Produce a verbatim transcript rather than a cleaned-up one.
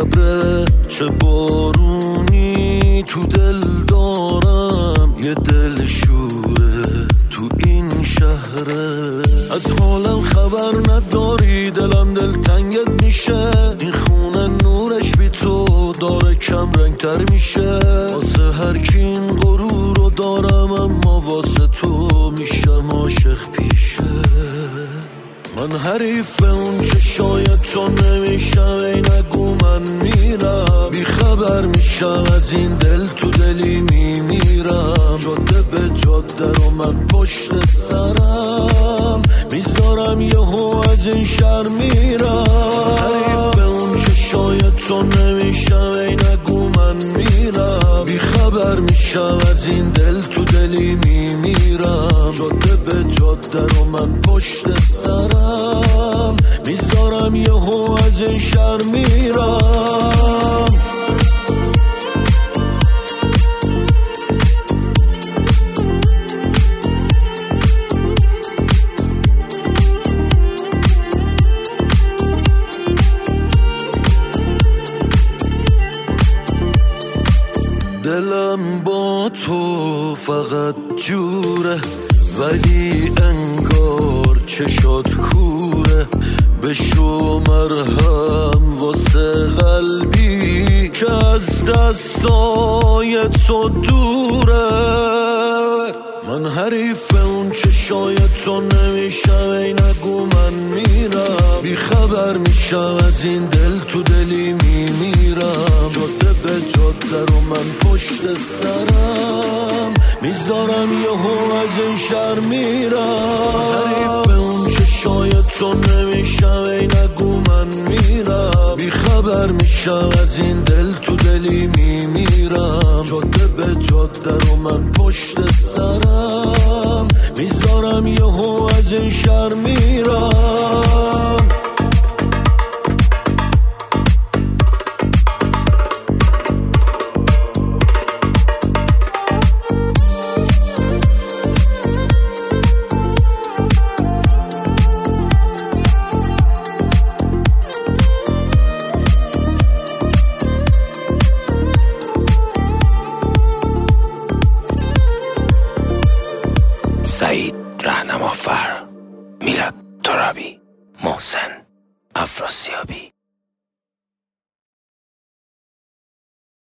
ابره چه بارونی تو دل دارم، یه دل شوره تو این شهره. از حالم خبر نداری، دلم دل تنگت میشه. این خونه نورش بی تو داره کم رنگ تر میشه. واسه هر کی این غرور رو دارم، اما واسه تو میشم عاشق پیشه. من حریف اون چشای تو نمیشم، ای نگو من میرم. بی خبر میشم از این دل تو دلی میمیرم. جاده به جاده رو من پشت سرم میذارم، یهو از این شهر میرم. حریف اون چشای تو نمیشم، ای نگو من میرم. بی خبر میشم از این دل تو دلی میمیرم. جاده به جاده رو من پشت سرم میذارم، یهو از این شهر میرم. دلم با تو فقط جوره، ولی انگار چشات کوره. بشو مرهم واسه قلبی که از دستای تو دوره. من حریف اون چشای تو نمیشم، ای نگو من میرم. بی خبر میشم از این دل تو دلی میمیرم. جاده به جاده رو من پشت سرم میذارم، یهو از این شهر میرم. حریف اون چشای تو نمیشم، ای نگو من میرم. بی خبر میشم از این دل تو دلی میمیرم. جاده به جاده رو من پشت سرم میذارم، یهو از این شهر میرم. سعید رهنمافر، میلاد ترابی، محسن افراسیابی.